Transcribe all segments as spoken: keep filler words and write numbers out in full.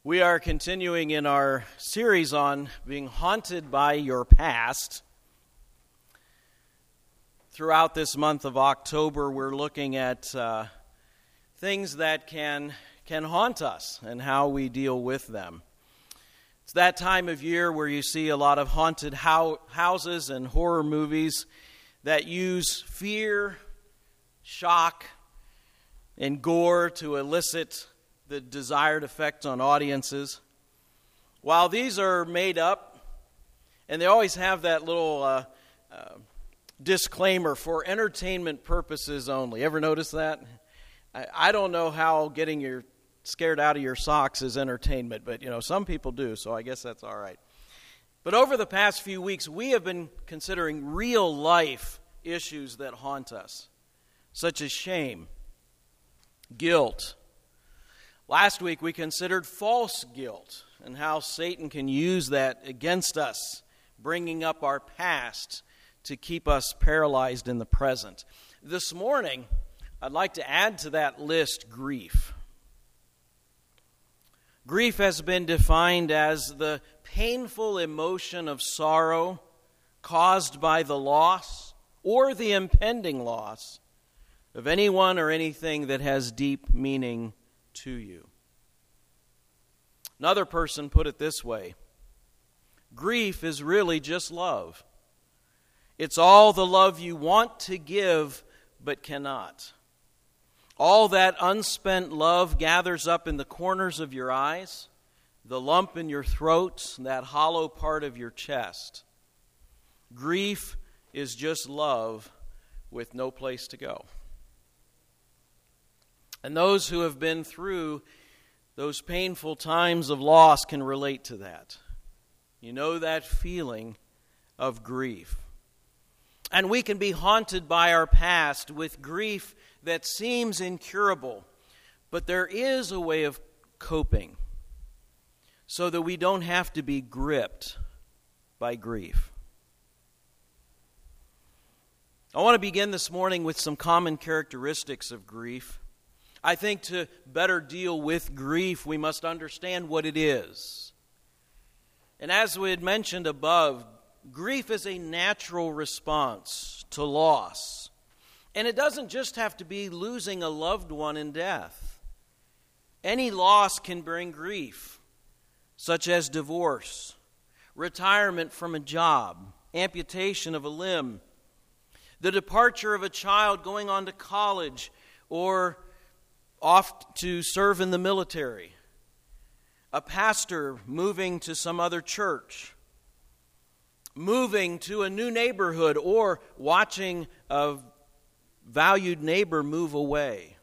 We are continuing in our series on being haunted by your past. Throughout this month of October, we're looking at uh, things that can can haunt us and how we deal with them. It's that time of year where you see a lot of haunted ho- houses and horror movies that use fear, shock, and gore to elicit the desired effect on audiences. While these are made up, and they always have that little uh, uh, disclaimer, for entertainment purposes only. Ever notice that? I, I don't know how getting your scared out of your socks is entertainment, but you know some people do, so I guess that's all right. But over the past few weeks, we have been considering real life issues that haunt us, such as shame, guilt. Last week we considered false guilt and how Satan can use that against us, bringing up our past to keep us paralyzed in the present. This morning, I'd like to add to that list grief. Grief has been defined as the painful emotion of sorrow caused by the loss or the impending loss of anyone or anything that has deep meaning to you. Another person put it this way: grief is really just love. It's all the love you want to give but cannot. All that unspent love gathers up in the corners of your eyes, the lump in your throat, that hollow part of your chest. Grief is just love with no place to go. And those who have been through those painful times of loss can relate to that. You know that feeling of grief. And we can be haunted by our past with grief that seems incurable. But there is a way of coping so that we don't have to be gripped by grief. I want to begin this morning with some common characteristics of grief. I think to better deal with grief, we must understand what it is. And as we had mentioned above, grief is a natural response to loss. And it doesn't just have to be losing a loved one in death. Any loss can bring grief, such as divorce, retirement from a job, amputation of a limb, the departure of a child going on to college, or off to serve in the military, a pastor moving to some other church, moving to a new neighborhood, or watching a valued neighbor move away.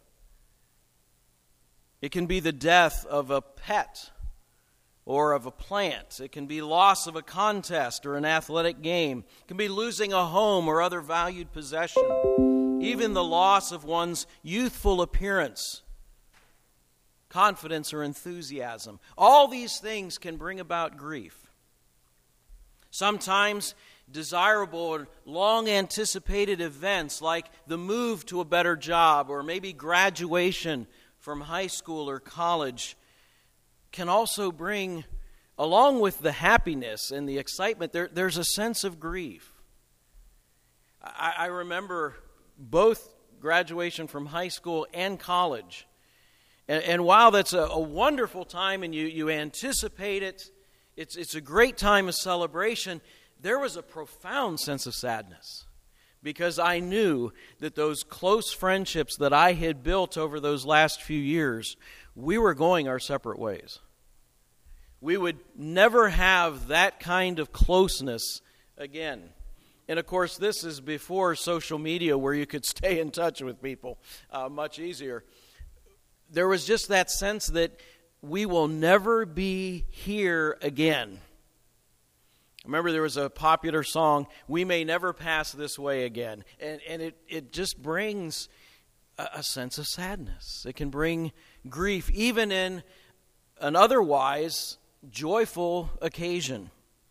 It can be the death of a pet or of a plant. It can be loss of a contest or an athletic game. It can be losing a home or other valued possession. Even the loss of one's youthful appearance, confidence, or enthusiasm. All these things can bring about grief. Sometimes desirable or long-anticipated events like the move to a better job or maybe graduation from high school or college can also bring, along with the happiness and the excitement, there, there's a sense of grief. I, I remember both graduation from high school and college. And, and while that's a, a wonderful time and you, you anticipate it, it's, it's a great time of celebration, there was a profound sense of sadness because I knew that those close friendships that I had built over those last few years, we were going our separate ways. We would never have that kind of closeness again. And of course, this is before social media where you could stay in touch with people uh, much easier. There was just that sense that we will never be here again. I remember there was a popular song, "We May Never Pass This Way Again." And, and it, it just brings a, a sense of sadness. It can bring grief, even in an otherwise joyful occasion.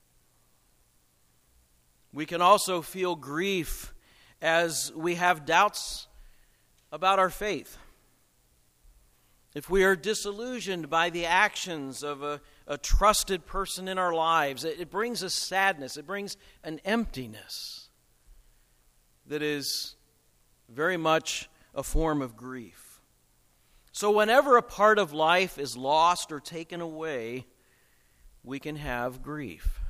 We can also feel grief as we have doubts about our faith. if we are disillusioned by the actions of a, a trusted person in our lives, it, it brings us sadness. It brings an emptiness that is very much a form of grief. So whenever a part of life is lost or taken away, we can have grief.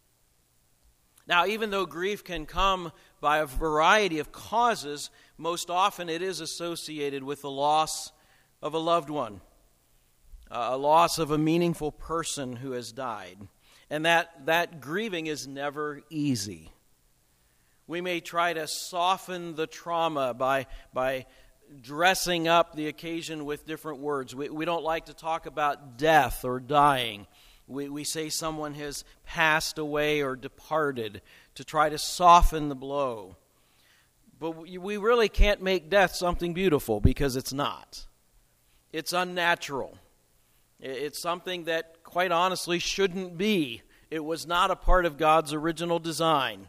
Now, even though grief can come by a variety of causes, most often it is associated with the loss of a loved one, a loss of a meaningful person who has died. And that, that grieving is never easy. We may try to soften the trauma by, by dressing up the occasion with different words. We, we don't like to talk about death or dying. We, we say someone has passed away or departed to try to soften the blow. But we, we really can't make death something beautiful because it's not. It's unnatural. It's something that, quite honestly, shouldn't be. It was not a part of God's original design.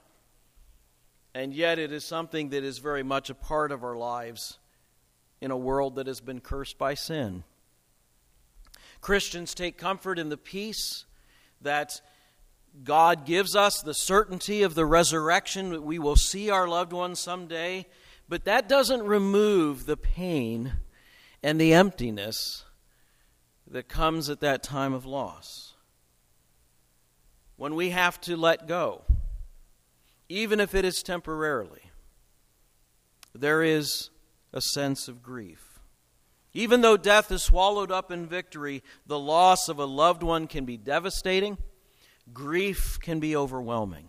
And yet it is something that is very much a part of our lives in a world that has been cursed by sin. Christians take comfort in the peace that God gives us, the certainty of the resurrection, that we will see our loved ones someday. But that doesn't remove the pain and the emptiness that comes at that time of loss. When we have to let go, even if it is temporarily, there is a sense of grief. Even though death is swallowed up in victory, the loss of a loved one can be devastating. Grief can be overwhelming.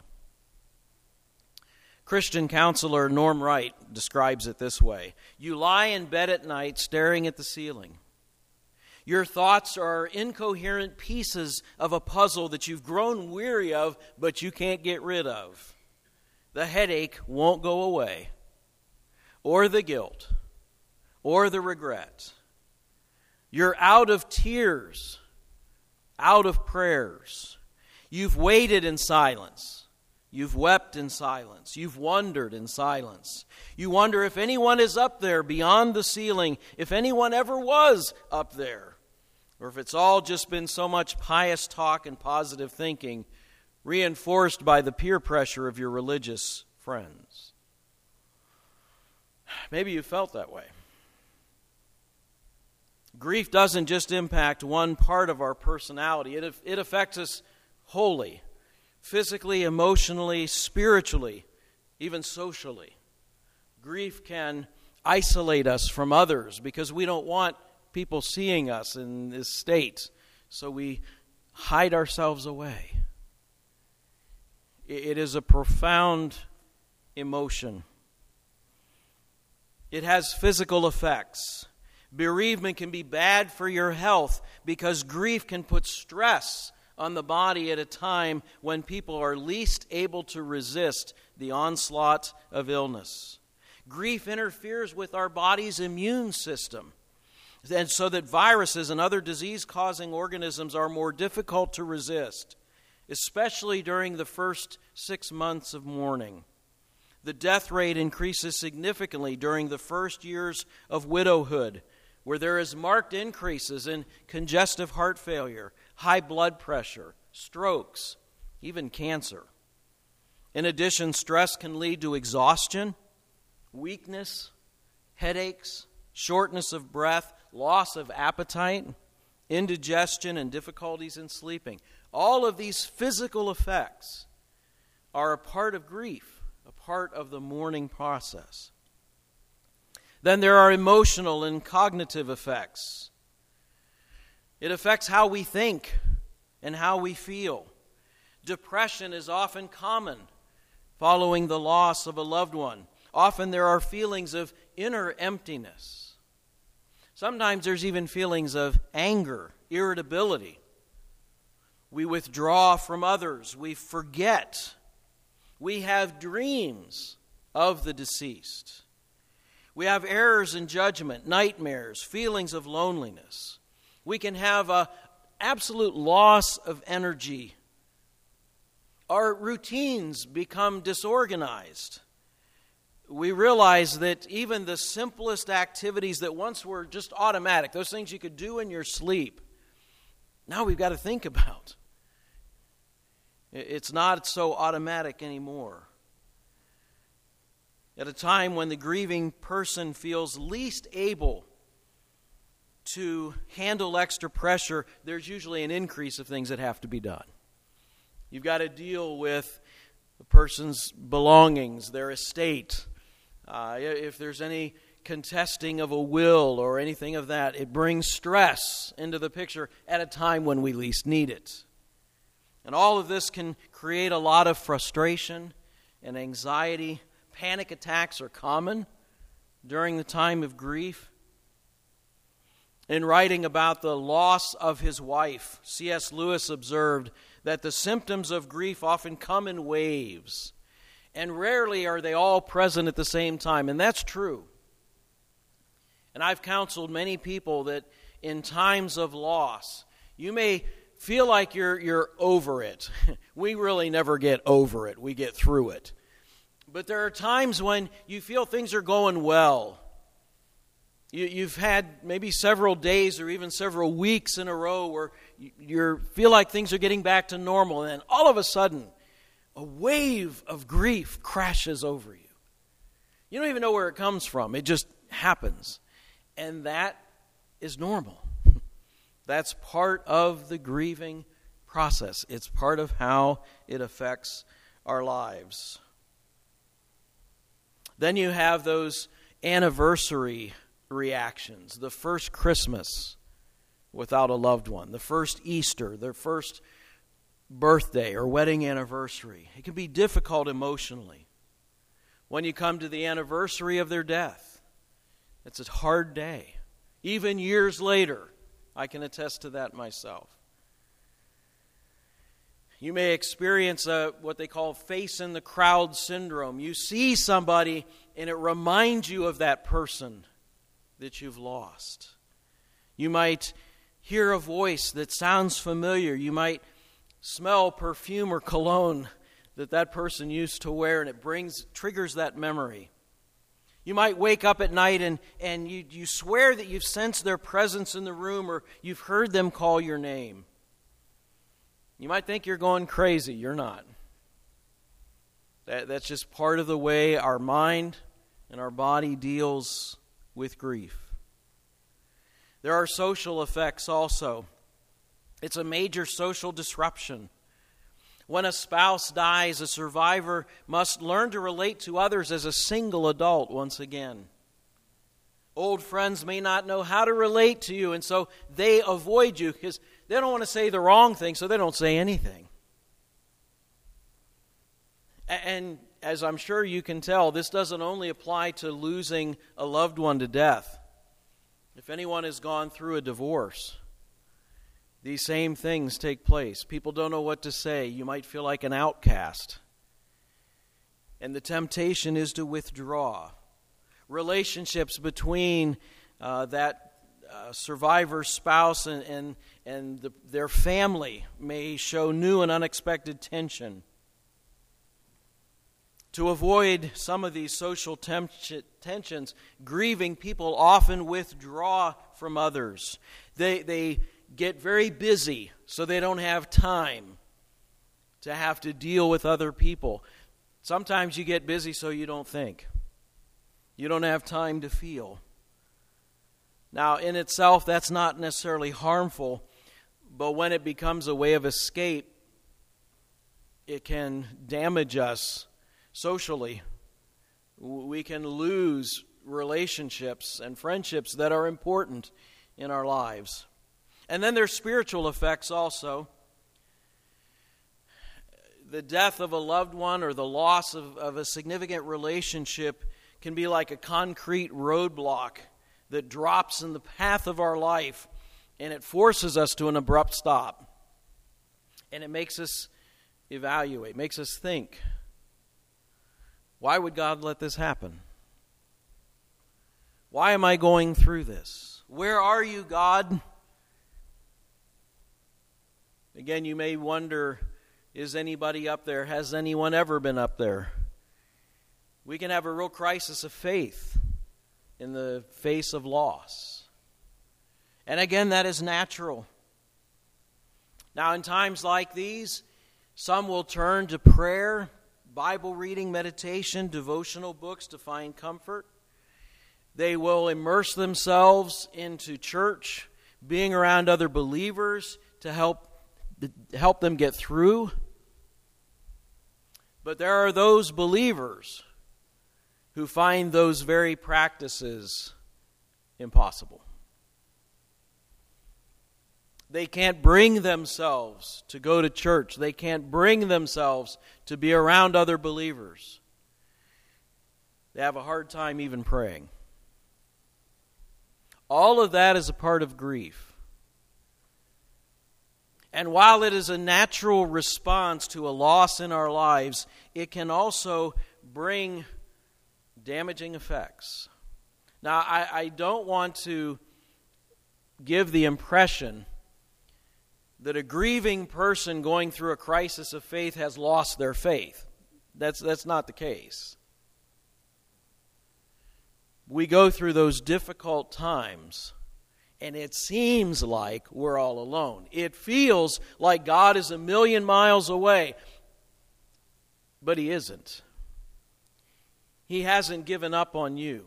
Christian counselor Norm Wright describes it this way: you lie in bed at night staring at the ceiling. Your thoughts are incoherent pieces of a puzzle that you've grown weary of, but you can't get rid of. The headache won't go away, or the guilt, or the regret. You're out of tears, out of prayers. You've waited in silence. You've wept in silence. You've wondered in silence. You wonder if anyone is up there beyond the ceiling, if anyone ever was up there, or if it's all just been so much pious talk and positive thinking, reinforced by the peer pressure of your religious friends. Maybe you felt that way. Grief doesn't just impact one part of our personality. It, it affects us wholly, physically, emotionally, spiritually, even socially. Grief can isolate us from others because we don't want people seeing us in this state, so we hide ourselves away. It is a profound emotion. It has physical effects. Bereavement can be bad for your health because grief can put stress on the body at a time when people are least able to resist the onslaught of illness. Grief interferes with our body's immune system, and so that viruses and other disease-causing organisms are more difficult to resist, especially during the first six months of mourning. The death rate increases significantly during the first years of widowhood, where there is marked increases in congestive heart failure, high blood pressure, strokes, even cancer. In addition, stress can lead to exhaustion, weakness, headaches, shortness of breath, loss of appetite, indigestion, and difficulties in sleeping. All of these physical effects are a part of grief, a part of the mourning process. Then there are emotional and cognitive effects. It affects how we think and how we feel. Depression is often common following the loss of a loved one. Often there are feelings of inner emptiness. Sometimes there's even feelings of anger, irritability. We withdraw from others. We forget. We have dreams of the deceased. We have errors in judgment, nightmares, feelings of loneliness. We can have an absolute loss of energy. Our routines become disorganized. we realize that even the simplest activities that once were just automatic, those things you could do in your sleep, now we've got to think about. It's not so automatic anymore. At a time when the grieving person feels least able to handle extra pressure, there's usually an increase of things that have to be done. You've got to deal with the person's belongings, their estate. Uh, if there's any contesting of a will or anything of that, it brings stress into the picture at a time when we least need it. And all of this can create a lot of frustration and anxiety. Panic attacks are common during the time of grief. In writing about the loss of his wife, C S Lewis observed that the symptoms of grief often come in waves, and rarely are they all present at the same time, and that's true. And I've counseled many people that in times of loss, you may feel like you're you're over it. We really never get over it. We get through it. But there are times when you feel things are going well. You, you've had maybe several days or even several weeks in a row where you you're, feel like things are getting back to normal, and then all of a sudden, a wave of grief crashes over you. You don't even know where it comes from. It just happens. And that is normal. That's part of the grieving process. It's part of how it affects our lives. Then you have those anniversary reactions. The first Christmas without a loved one. The first Easter. Their first birthday or wedding anniversary. It can be difficult emotionally. When you come to the anniversary of their death, it's a hard day. Even years later, I can attest to that myself. You may experience a, what they call face in the crowd syndrome. You see somebody and it reminds you of that person that you've lost. You might hear a voice that sounds familiar. You might smell perfume or cologne that that person used to wear, and it brings triggers that memory. You might wake up at night and, and you, you swear that you've sensed their presence in the room, or you've heard them call your name. You might think you're going crazy. You're not. That, that's just part of the way our mind and our body deals with grief. There are social effects also. It's a major social disruption. When a spouse dies, a survivor must learn to relate to others as a single adult once again. Old friends may not know how to relate to you, and so they avoid you because they don't want to say the wrong thing, so they don't say anything. And as I'm sure you can tell, this doesn't only apply to losing a loved one to death. If anyone has gone through a divorce, these same things take place. People don't know what to say. You might feel like an outcast. And the temptation is to withdraw. Relationships between uh, that uh, survivor's spouse and, and, and the, their family may show new and unexpected tension. To avoid some of these social temp- tensions, grieving people often withdraw from others. They they get very busy, so they don't have time to have to deal with other people. Sometimes you get busy so you don't think. You don't have time to feel. Now, in itself, that's not necessarily harmful, but when it becomes a way of escape, it can damage us socially. We can lose relationships and friendships that are important in our lives. And then there's spiritual effects also. The death of a loved one or the loss of, of a significant relationship can be like a concrete roadblock that drops in the path of our life, and it forces us to an abrupt stop. And it makes us evaluate, makes us think, why would God let this happen? Why am I going through this? Where are you, God? Again, you may wonder, is anybody up there? Has anyone ever been up there? We can have a real crisis of faith in the face of loss. And again, that is natural. Now, in times like these, some will turn to prayer, Bible reading, meditation, devotional books to find comfort. They will immerse themselves into church, being around other believers to help, help them get through. But there are those believers who find those very practices impossible. They can't bring themselves to go to church. They can't bring themselves to be around other believers. They have a hard time even praying. All of that is a part of grief. And while it is a natural response to a loss in our lives, it can also bring damaging effects. Now, I, I don't want to give the impression that a grieving person going through a crisis of faith has lost their faith. That's, that's not the case. We go through those difficult times, and it seems like we're all alone. It feels like God is a million miles away, but He isn't. He hasn't given up on you.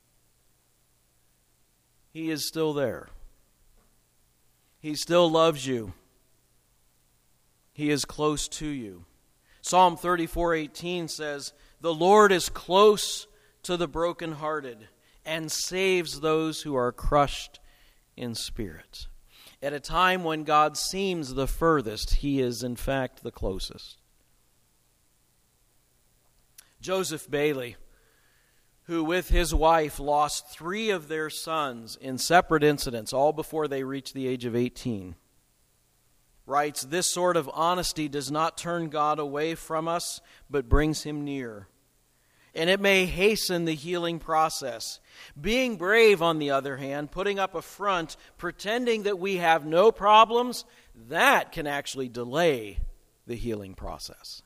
He is still there. He still loves you. He is close to you. Psalm thirty-four eighteen says, "The Lord is close to the brokenhearted and saves those who are crushed in spirit." At a time when God seems the furthest, He is in fact the closest. Joseph Bailey, who with his wife lost three of their sons in separate incidents, all before they reached the age of eighteen, writes, "This sort of honesty does not turn God away from us, but brings Him near. And it may hasten the healing process. Being brave, on the other hand, putting up a front, pretending that we have no problems, that can actually delay the healing process."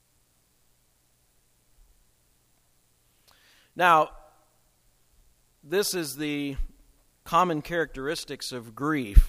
Now, this is the common characteristics of grief,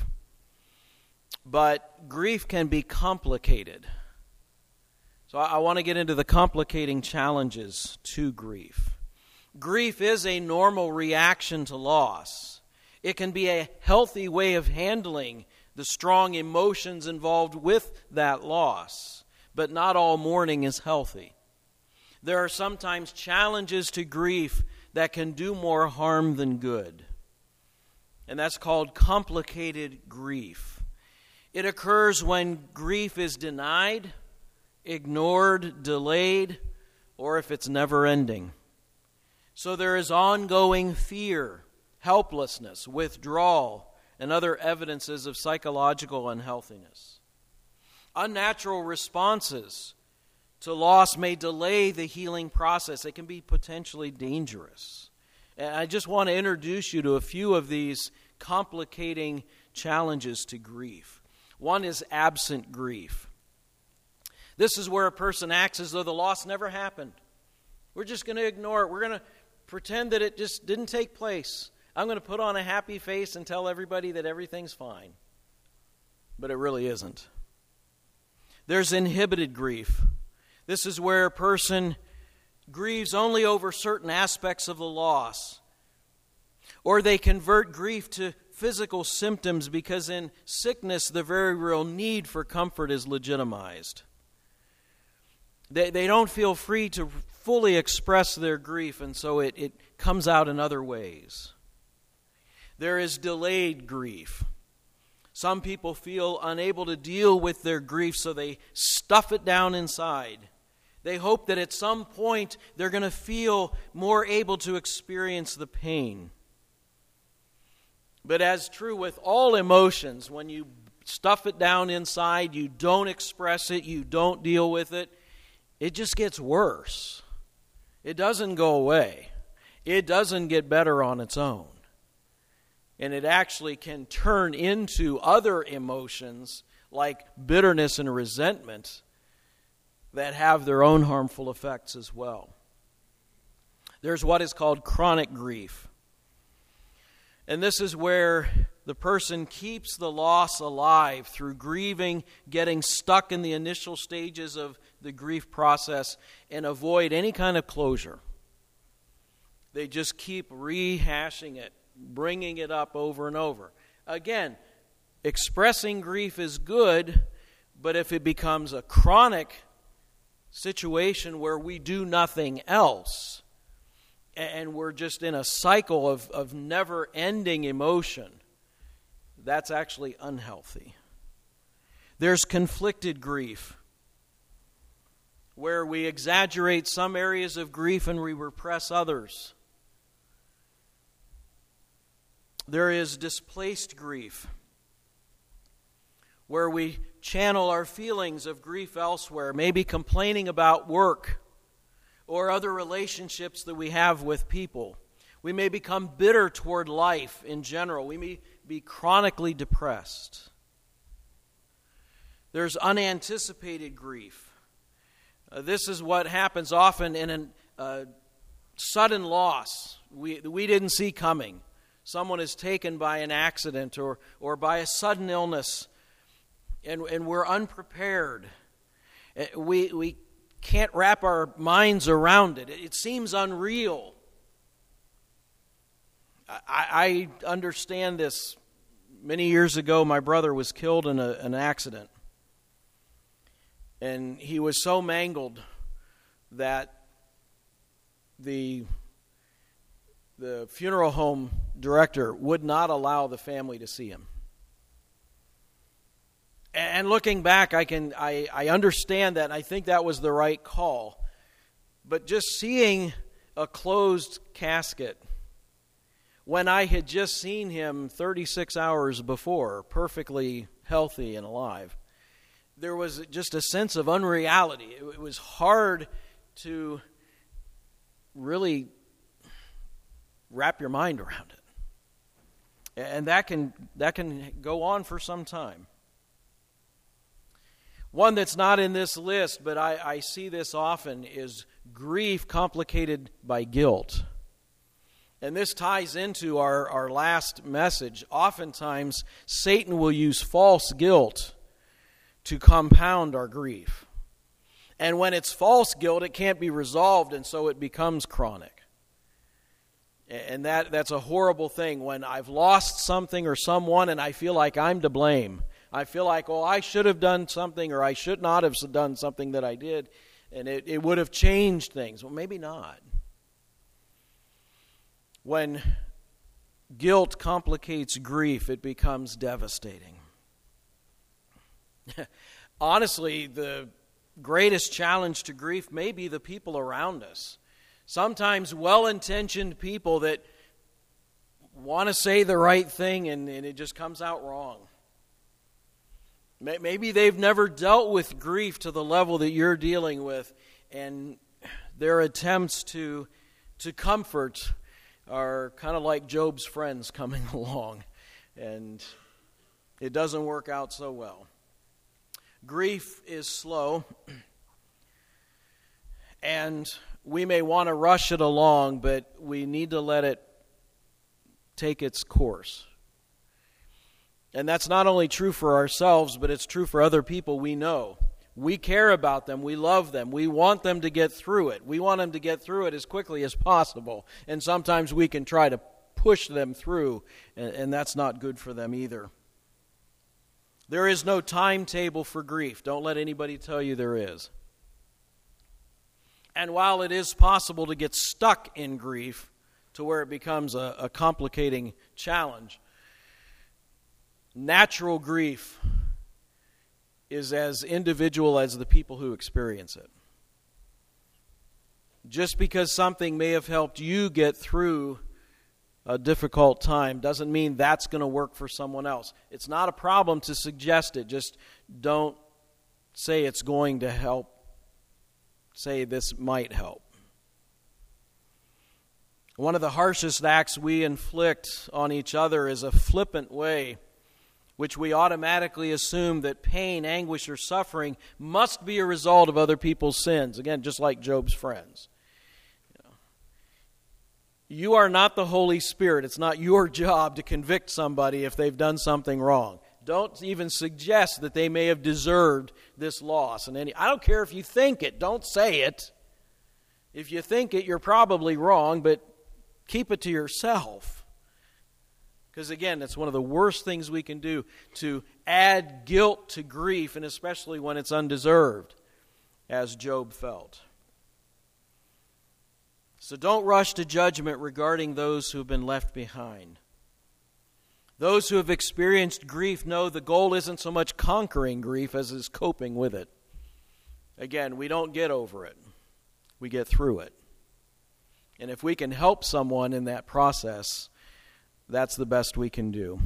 but grief can be complicated. So I want to get into the complicating challenges to grief. Grief is a normal reaction to loss. It can be a healthy way of handling the strong emotions involved with that loss, but not all mourning is healthy. There are sometimes challenges to grief that can do more harm than good. And that's called complicated grief. It occurs when grief is denied, ignored, delayed, or if it's never ending. So there is ongoing fear, helplessness, withdrawal, and other evidences of psychological unhealthiness. Unnatural responses to loss may delay the healing process. It can be potentially dangerous. And I just want to introduce you to a few of these complicating challenges to grief. One is absent grief. This is where a person acts as though the loss never happened. We're just going to ignore it. We're going to pretend that it just didn't take place. I'm going to put on a happy face and tell everybody that everything's fine. But it really isn't. There's inhibited grief. This is where a person grieves only over certain aspects of the loss. Or they convert grief to physical symptoms because in sickness the very real need for comfort is legitimized. They, they don't feel free to fully express their grief, and so it, it comes out in other ways. There is delayed grief. Some people feel unable to deal with their grief, so they stuff it down inside. They hope that at some point they're going to feel more able to experience the pain. But as true with all emotions, when you stuff it down inside, you don't express it, you don't deal with it, it just gets worse. It doesn't go away. It doesn't get better on its own. And it actually can turn into other emotions like bitterness and resentment that have their own harmful effects as well. There's what is called chronic grief. And this is where the person keeps the loss alive through grieving, getting stuck in the initial stages of the grief process, and avoid any kind of closure. They just keep rehashing it, bringing it up over and over. Again, expressing grief is good, but if it becomes a chronic situation where we do nothing else, and we're just in a cycle of, of never-ending emotion, that's actually unhealthy. There's conflicted grief, where we exaggerate some areas of grief and we repress others. There is displaced grief, where we channel our feelings of grief elsewhere, maybe complaining about work or other relationships that we have with people. We may become bitter toward life in general. We may be chronically depressed. There's unanticipated grief. Uh, this is what happens often in a uh, sudden loss we, we didn't see coming. Someone is taken by an accident or, or by a sudden illness, and, and we're unprepared. We, we can't wrap our minds around it. It seems unreal. I, I understand this. Many years ago, my brother was killed in a, an accident. And he was so mangled that the, the funeral home director would not allow the family to see him. And looking back, I can I, I understand that, and I think that was the right call. But just seeing a closed casket when I had just seen him thirty-six hours before, perfectly healthy and alive, there was just a sense of unreality. It, it was hard to really wrap your mind around it. And that can that can go on for some time. One that's not in this list, but I, I see this often, is grief complicated by guilt. And this ties into our, our last message. Oftentimes, Satan will use false guilt to compound our grief. And when it's false guilt, it can't be resolved, and so it becomes chronic. And that that's a horrible thing. When I've lost something or someone and I feel like I'm to blame, I feel like, oh, I should have done something, or I should not have done something that I did, and it, it would have changed things. Well, maybe not. When guilt complicates grief, it becomes devastating. Honestly, the greatest challenge to grief may be the people around us. Sometimes well-intentioned people that want to say the right thing, and, and it just comes out wrong. Maybe they've never dealt with grief to the level that you're dealing with, and their attempts to to comfort are kind of like Job's friends coming along, and it doesn't work out so well. Grief is slow, and we may want to rush it along, but we need to let it take its course. And that's not only true for ourselves, but it's true for other people we know. We care about them. We love them. We want them to get through it. We want them to get through it as quickly as possible. And sometimes we can try to push them through, and, and that's not good for them either. There is no timetable for grief. Don't let anybody tell you there is. And while it is possible to get stuck in grief to where it becomes a, a complicating challenge, natural grief is as individual as the people who experience it. Just because something may have helped you get through a difficult time doesn't mean that's going to work for someone else. It's not a problem to suggest it. Just don't say it's going to help. Say this might help. One of the harshest acts we inflict on each other is a flippant way, which we automatically assume that pain, anguish, or suffering must be a result of other people's sins. Again, just like Job's friends. You know, You are not the Holy Spirit. It's not your job to convict somebody if they've done something wrong. Don't even suggest that they may have deserved this loss. And any, I don't care if you think it. Don't say it. If you think it, you're probably wrong, but keep it to yourself. Because again, it's one of the worst things we can do, to add guilt to grief, and especially when it's undeserved, as Job felt. So don't rush to judgment regarding those who have been left behind. Those who have experienced grief know the goal isn't so much conquering grief as is coping with it. Again, we don't get over it. We get through it. And if we can help someone in that process, that's the best we can do.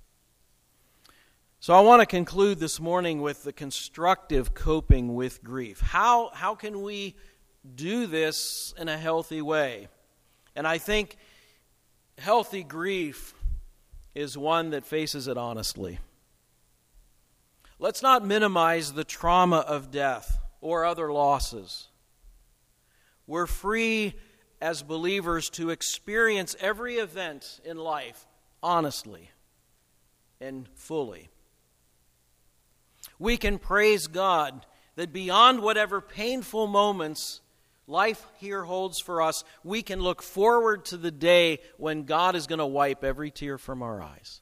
So I want to conclude this morning with the constructive coping with grief. How, how can we do this in a healthy way? And I think healthy grief is one that faces it honestly. Let's not minimize the trauma of death or other losses. We're free as believers to experience every event in life honestly and fully. We can praise God that beyond whatever painful moments life here holds for us, we can look forward to the day when God is going to wipe every tear from our eyes.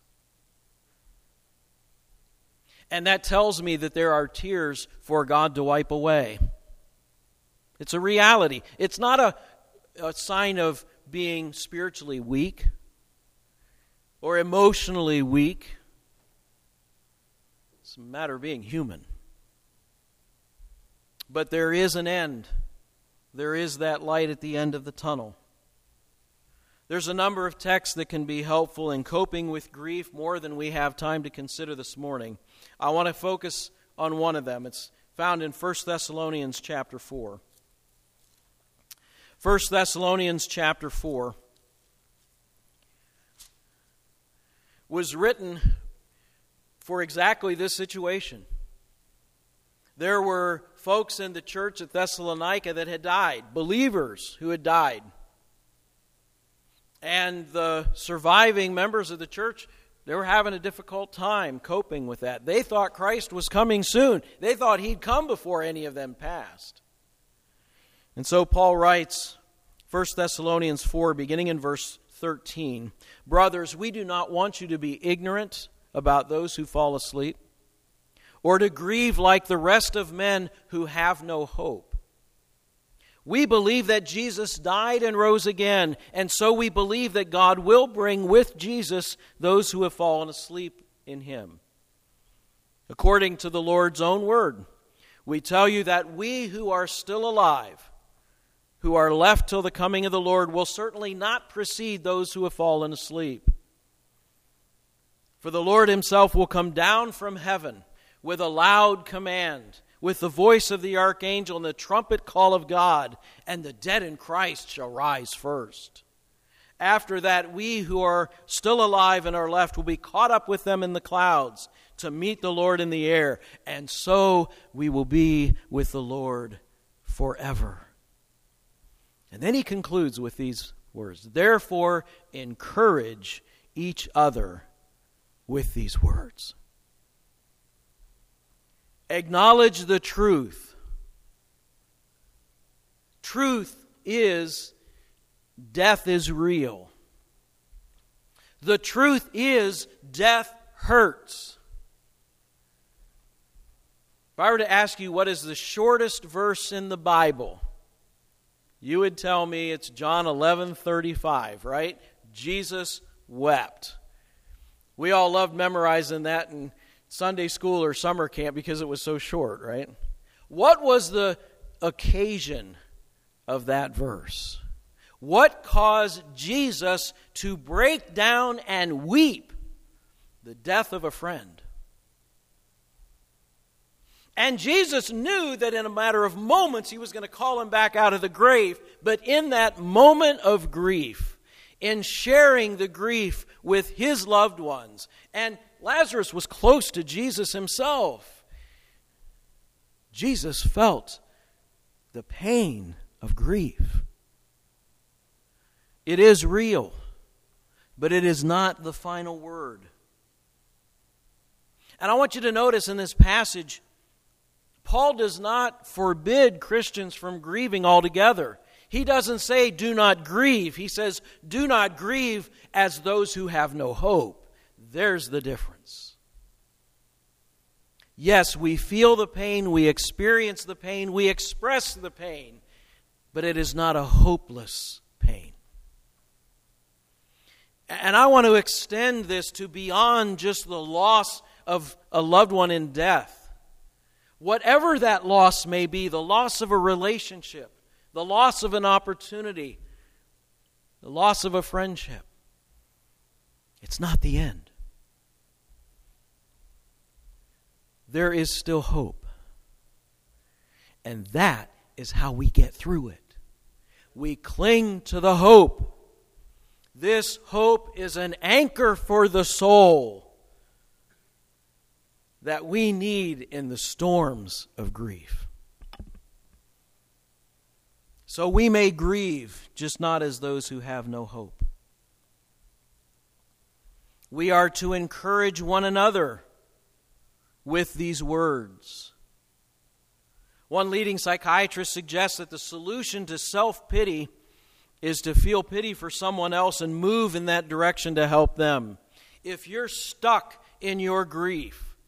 And that tells me that there are tears for God to wipe away. It's a reality. It's not a, a sign of being spiritually weak or emotionally weak. It's a matter of being human. But there is an end. There is that light at the end of the tunnel. There's a number of texts that can be helpful in coping with grief, more than we have time to consider this morning. I want to focus on one of them. It's found in First Thessalonians chapter four. First Thessalonians chapter four was written for exactly this situation. There were folks in the church at Thessalonica that had died, believers who had died. And the surviving members of the church, they were having a difficult time coping with that. They thought Christ was coming soon. They thought he'd come before any of them passed. And so Paul writes, First Thessalonians four, beginning in verse thirteen, "Brothers, we do not want you to be ignorant about those who fall asleep, or to grieve like the rest of men who have no hope. We believe that Jesus died and rose again, and so we believe that God will bring with Jesus those who have fallen asleep in him. According to the Lord's own word, we tell you that we who are still alive, who are left till the coming of the Lord, will certainly not precede those who have fallen asleep. For the Lord himself will come down from heaven with a loud command, with the voice of the archangel and the trumpet call of God, and the dead in Christ shall rise first. After that, we who are still alive and are left will be caught up with them in the clouds to meet the Lord in the air, and so we will be with the Lord forever." And then he concludes with these words, "Therefore, encourage each other with these words." Acknowledge the truth. Truth is, death is real. The truth is, death hurts. If I were to ask you what is the shortest verse in the Bible, you would tell me it's John eleven thirty-five, right? Jesus wept. We all loved memorizing that in Sunday school or summer camp because it was so short, right? What was the occasion of that verse? What caused Jesus to break down and weep? The death of a friend. And Jesus knew that in a matter of moments he was going to call him back out of the grave. But in that moment of grief, in sharing the grief with his loved ones, and Lazarus was close to Jesus himself, Jesus felt the pain of grief. It is real, but it is not the final word. And I want you to notice in this passage, Paul does not forbid Christians from grieving altogether. He doesn't say, do not grieve. He says, do not grieve as those who have no hope. There's the difference. Yes, we feel the pain, we experience the pain, we express the pain, but it is not a hopeless pain. And I want to extend this to beyond just the loss of a loved one in death. Whatever that loss may be, the loss of a relationship, the loss of an opportunity, the loss of a friendship, it's not the end. There is still hope. And that is how we get through it. We cling to the hope. This hope is an anchor for the soul that we need in the storms of grief. So we may grieve, just not as those who have no hope. We are to encourage one another with these words. One leading psychiatrist suggests that the solution to self-pity is to feel pity for someone else and move in that direction to help them. If you're stuck in your grief,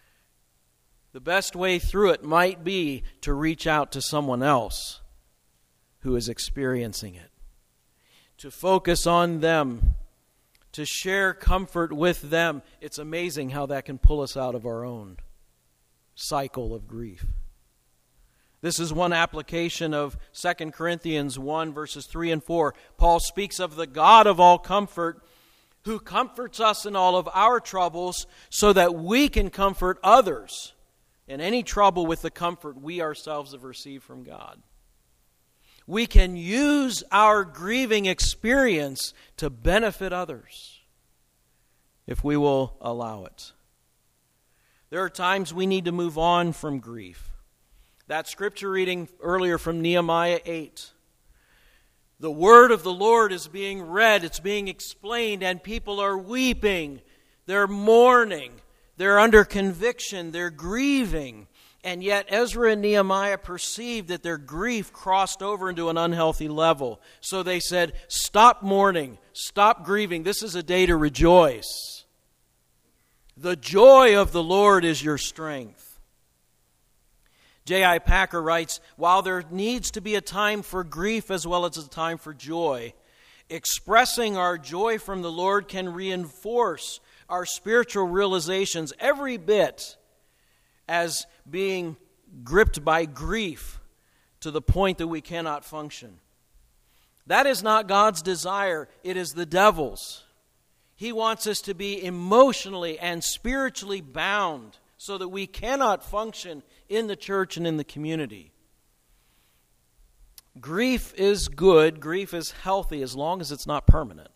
the best way through it might be to reach out to someone else who is experiencing it, to focus on them, to share comfort with them. It's amazing how that can pull us out of our own cycle of grief. This is one application of Second Corinthians one, verses three and four. Paul speaks of the God of all comfort, who comforts us in all of our troubles, so that we can comfort others in any trouble with the comfort we ourselves have received from God. We can use our grieving experience to benefit others if we will allow it. There are times we need to move on from grief. That scripture reading earlier from Nehemiah eight. The word of the Lord is being read, it's being explained, and people are weeping. They're mourning. They're under conviction. They're grieving. And yet Ezra and Nehemiah perceived that their grief crossed over into an unhealthy level. So they said, stop mourning, stop grieving. This is a day to rejoice. The joy of the Lord is your strength. J I Packer writes, while there needs to be a time for grief as well as a time for joy, expressing our joy from the Lord can reinforce our spiritual realizations every bit as being gripped by grief to the point that we cannot function. That is not God's desire, it is the devil's. He wants us to be emotionally and spiritually bound so that we cannot function in the church and in the community. Grief is good, grief is healthy as long as it's not permanent.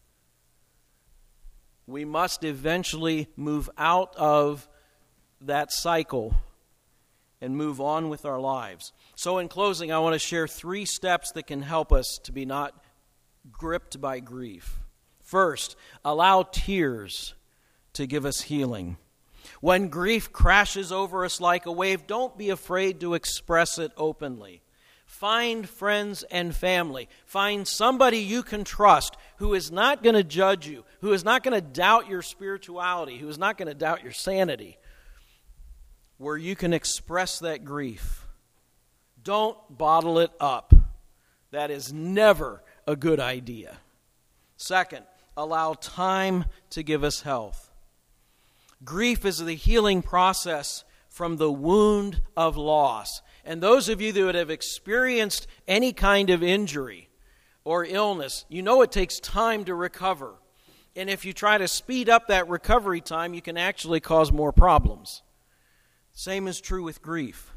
We must eventually move out of that cycle and move on with our lives. So in closing, I want to share three steps that can help us to be not gripped by grief. First, allow tears to give us healing. When grief crashes over us like a wave, don't be afraid to express it openly. Find friends and family. Find somebody you can trust who is not going to judge you, who is not going to doubt your spirituality, who is not going to doubt your sanity, where you can express that grief. Don't bottle it up. That is never a good idea. Second, allow time to give us health. Grief is the healing process from the wound of loss. And those of you that have experienced any kind of injury or illness, you know it takes time to recover. And if you try to speed up that recovery time, you can actually cause more problems. Same is true with grief.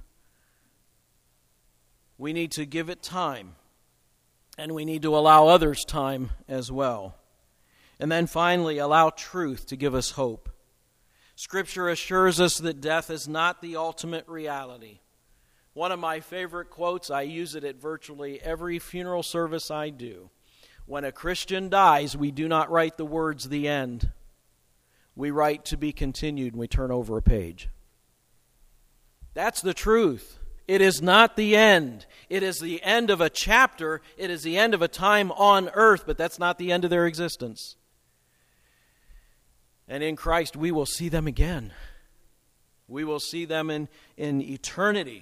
We need to give it time, and we need to allow others time as well. And then finally, allow truth to give us hope. Scripture assures us that death is not the ultimate reality. One of my favorite quotes, I use it at virtually every funeral service I do. When a Christian dies, we do not write the words, "the end." We write, "to be continued," and we turn over a page. That's the truth. It is not the end. It is the end of a chapter. It is the end of a time on earth, but that's not the end of their existence. And in Christ, we will see them again. We will see them in, in eternity.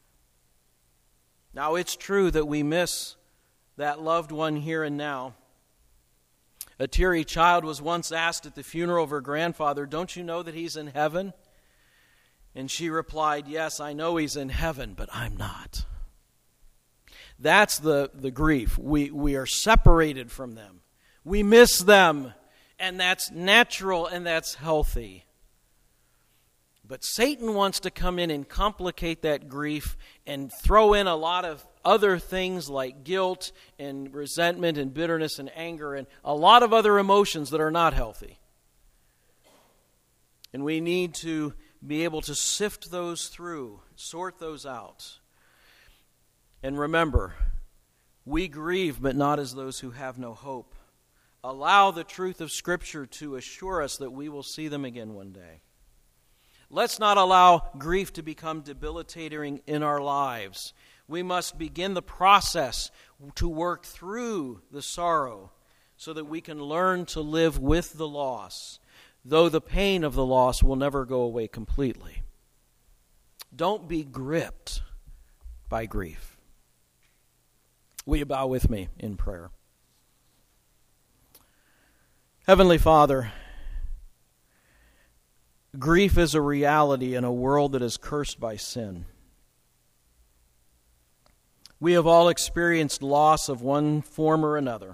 Now, it's true that we miss that loved one here and now. A teary child was once asked at the funeral of her grandfather, "Don't you know that he's in heaven?" And she replied, "Yes, I know he's in heaven, but I'm not." That's the, the grief. We, we are separated from them. We miss them, and that's natural and that's healthy. But Satan wants to come in and complicate that grief and throw in a lot of other things like guilt and resentment and bitterness and anger and a lot of other emotions that are not healthy. And we need to be able to sift those through, sort those out. And remember, we grieve, but not as those who have no hope. Allow the truth of Scripture to assure us that we will see them again one day. Let's not allow grief to become debilitating in our lives. We must begin the process to work through the sorrow so that we can learn to live with the loss, though the pain of the loss will never go away completely. Don't be gripped by grief. Will you bow with me in prayer? Heavenly Father, grief is a reality in a world that is cursed by sin. We have all experienced loss of one form or another.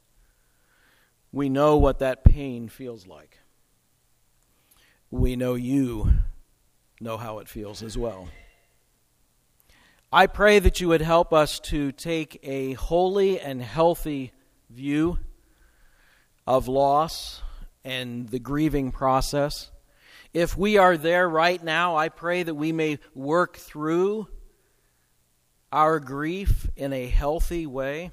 We know what that pain feels like. We know you know how it feels as well. I pray that you would help us to take a holy and healthy view of loss and the grieving process. If we are there right now, I pray that we may work through our grief in a healthy way.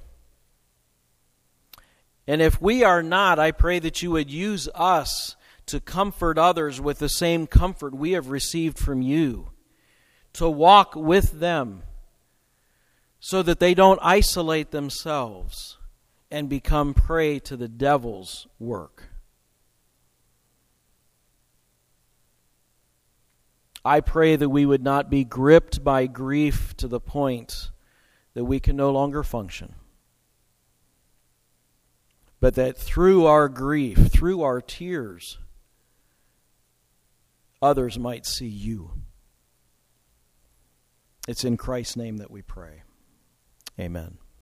And if we are not, I pray that you would use us to comfort others with the same comfort we have received from you, to walk with them so that they don't isolate themselves and become prey to the devil's work. I pray that we would not be gripped by grief to the point that we can no longer function, but that through our grief, through our tears, others might see you. It's in Christ's name that we pray. Amen.